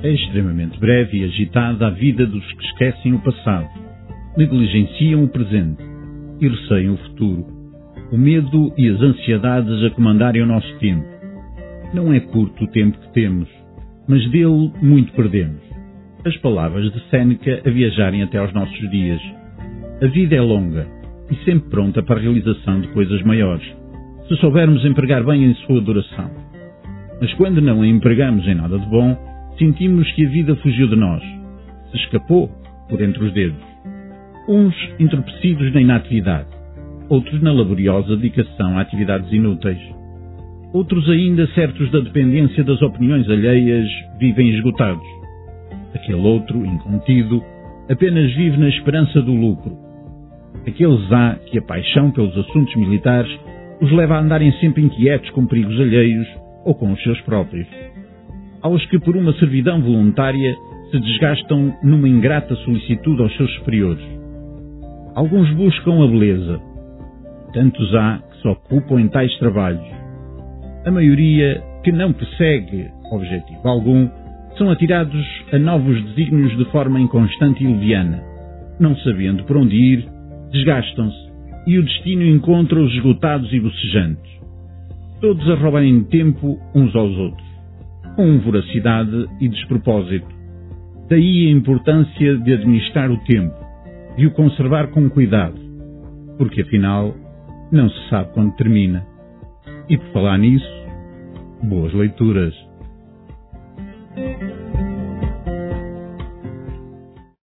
É extremamente breve e agitada a vida dos que esquecem o passado, negligenciam o presente e receiam o futuro. O medo e as ansiedades a comandarem o nosso tempo. Não é curto o tempo que temos, mas dele muito perdemos. As palavras de Séneca a viajarem até aos nossos dias. A vida é longa e sempre pronta para a realização de coisas maiores, se soubermos empregar bem em sua duração. Mas quando não a empregamos em nada de bom, sentimos que a vida fugiu de nós, se escapou por entre os dedos. Uns entorpecidos na inatividade, outros na laboriosa dedicação a atividades inúteis. Outros ainda, certos da dependência das opiniões alheias, vivem esgotados. Aquele outro, incontido, apenas vive na esperança do lucro. Aqueles há que a paixão pelos assuntos militares os leva a andarem sempre inquietos com perigos alheios ou com os seus próprios. Há os que, por uma servidão voluntária, se desgastam numa ingrata solicitude aos seus superiores. Alguns buscam a beleza. Tantos há que se ocupam em tais trabalhos. A maioria, que não persegue objetivo algum, são atirados a novos desígnios de forma inconstante e leviana. Não sabendo por onde ir, desgastam-se e o destino encontra-os esgotados e bocejantes. Todos a roubarem tempo uns aos outros, com voracidade e despropósito. Daí a importância de administrar o tempo, de o conservar com cuidado, porque afinal não se sabe quando termina. E por falar nisso, boas leituras.